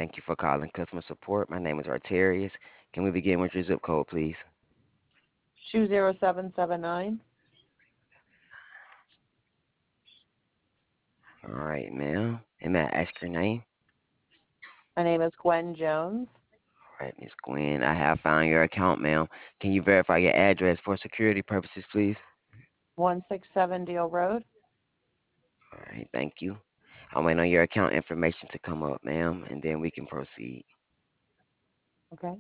Thank you for calling customer support. My name is Arterius. Can we begin with your zip code, please? 20779. All right, ma'am. And may I ask your name? My name is Gwen Jones. All right, Miss Gwen. I have found your account, ma'am. Can you verify your address for security purposes, please? 167 Deal Road. All right, thank you. I'm waiting on your account information to come up, ma'am, and then we can proceed. Okay.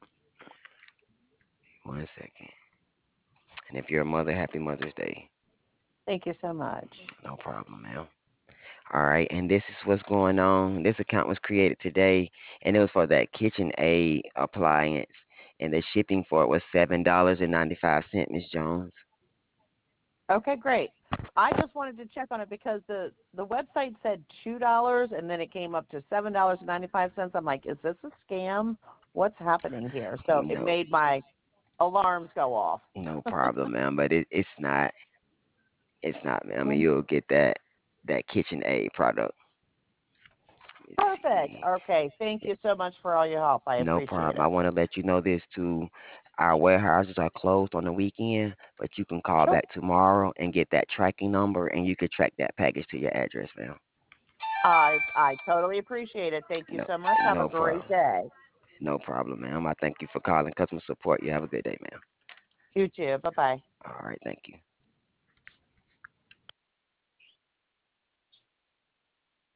One second. And if you're a mother, happy Mother's Day. Thank you so much. No problem, ma'am. All right, and this is what's going on. This account was created today, and it was for that KitchenAid appliance, and the shipping for it was $7.95, Miss Jones. Okay, great. I just wanted to check on it because the website said $2 and then it came up to $7.95. I'm like, is this a scam? What's happening here? So it No, made my alarms go off. no problem, ma'am. But it's not. It's not, ma'am. And Mhm. you'll get that KitchenAid product. Let me Perfect. see. Okay. Thank you so much for all your help. I No appreciate problem. I it. want to let you know this too. Our warehouses are closed on the weekend, but you can call Sure. back tomorrow and get that tracking number, and you can track that package to your address, ma'am. I totally appreciate it. Thank you No, so much. Have a no great problem. day. No problem, ma'am. I thank you for calling customer support. You have a good day, ma'am. You too. Bye bye. All right, thank you.